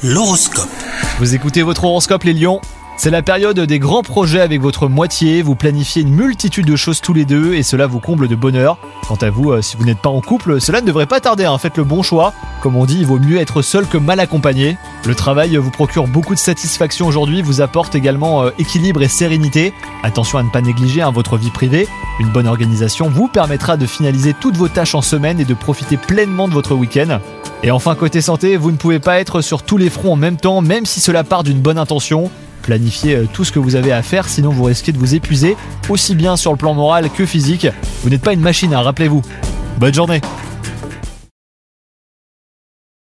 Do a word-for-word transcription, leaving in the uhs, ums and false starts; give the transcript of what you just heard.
L'horoscope. Vous écoutez votre horoscope les lions. C'est la période des grands projets avec votre moitié, vous planifiez une multitude de choses tous les deux et cela vous comble de bonheur. Quant à vous, si vous n'êtes pas en couple, cela ne devrait pas tarder, hein. Faites le bon choix. Comme on dit, il vaut mieux être seul que mal accompagné. Le travail vous procure beaucoup de satisfaction aujourd'hui, vous apporte également euh, équilibre et sérénité. Attention à ne pas négliger hein, votre vie privée. Une bonne organisation vous permettra de finaliser toutes vos tâches en semaine et de profiter pleinement de votre week-end. Et enfin, côté santé, vous ne pouvez pas être sur tous les fronts en même temps, même si cela part d'une bonne intention. Planifiez tout ce que vous avez à faire, sinon vous risquez de vous épuiser, aussi bien sur le plan moral que physique. Vous n'êtes pas une machine, hein, rappelez-vous. Bonne journée.